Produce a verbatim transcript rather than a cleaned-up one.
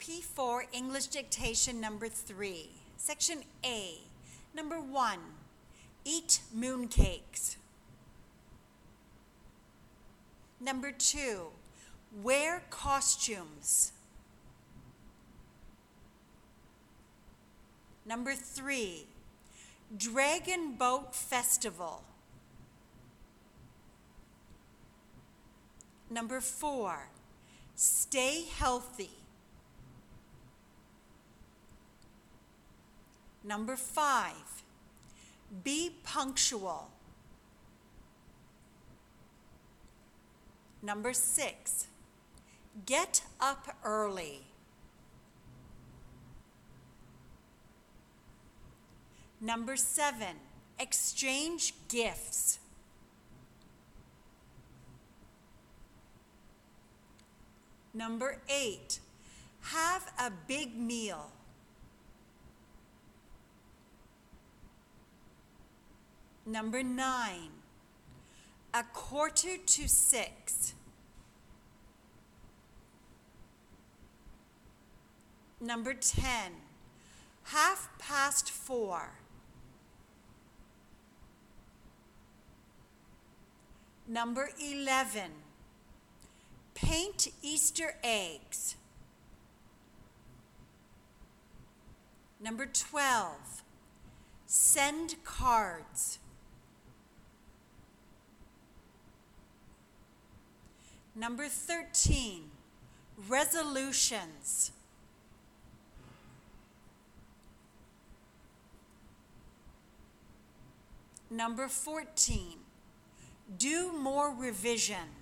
P four English Dictation number three. Section A. Number one, eat mooncakes. Number two, wear costumes. Number three, Dragon Boat Festival. Number four, stay healthy. Number five, be punctual. Number six, get up early. Number seven, exchange gifts. Number eight, have a big meal. Number nine, a quarter to six. Number ten, half past four. Number eleven, paint Easter eggs. Number twelve, send cards. Number thirteen, resolutions. Number fourteen, do more revision.